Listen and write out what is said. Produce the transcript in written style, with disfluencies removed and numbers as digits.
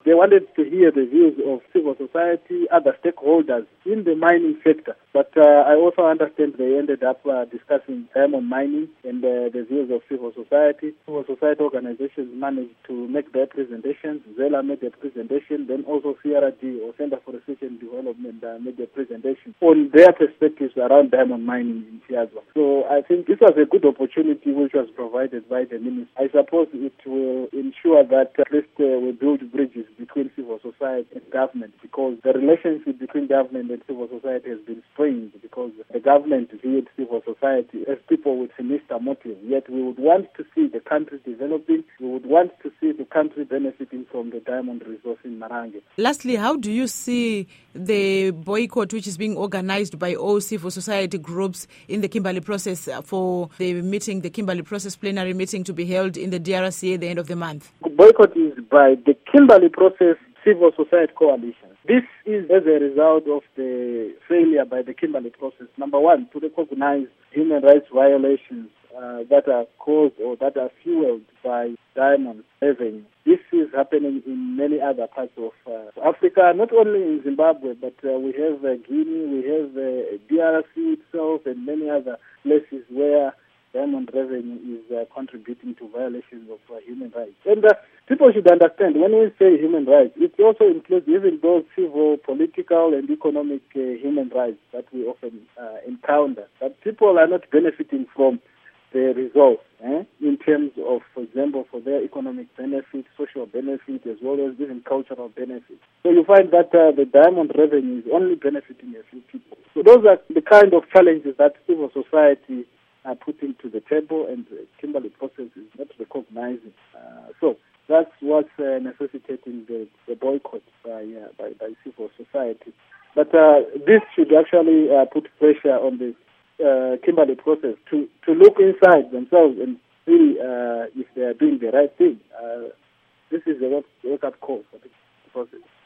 They wanted to hear the views of civil society, other stakeholders in the mining sector. But I also understand they ended up discussing diamond mining and the views of civil society. Civil society organizations managed to make their presentations. Zela made their presentation, then also CRD, or Center for Research and Development, made their presentation on their perspectives around diamond mining in Siazwa. So I think this was a good opportunity which was provided by the minister. I suppose it will ensure that at least we build bridges between civil society and government, because the relationship between government and civil society has been strained because the government viewed civil society as people with sinister motives. Yet we would want to see the country developing. We would want to see the country benefiting from the diamond resource in Marange. Lastly, how do you see the boycott which is being organized by all civil society groups in the Kimberley process for the meeting, the Kimberley process plenary meeting to be held in the DRC at the end of the month? Boycott is by the Kimberley process civil society coalition. This is as a result of the failure by the Kimberley process, number one, to recognize human rights violations that are caused or that are fueled by diamond revenue. This is happening in many other parts of Africa, not only in Zimbabwe, but we have Guinea, we have DRC itself, and many other places where diamond revenue is contributing to violations of human rights. And people should understand, when we say human rights, it also includes even those civil, political, and economic human rights that we often encounter. But people are not benefiting from the results in terms of, for example, for their economic benefit, social benefit, as well as even cultural benefit. So you find that the diamond revenue is only benefiting a few people. So those are the kind of challenges that civil society are putting to the table, and the Kimberley process is not recognizing. So that's what's necessitating the boycott by civil society. But this should actually put pressure on the Kimberley process to look inside themselves and see if they are doing the right thing. This is a wake-up call for the process.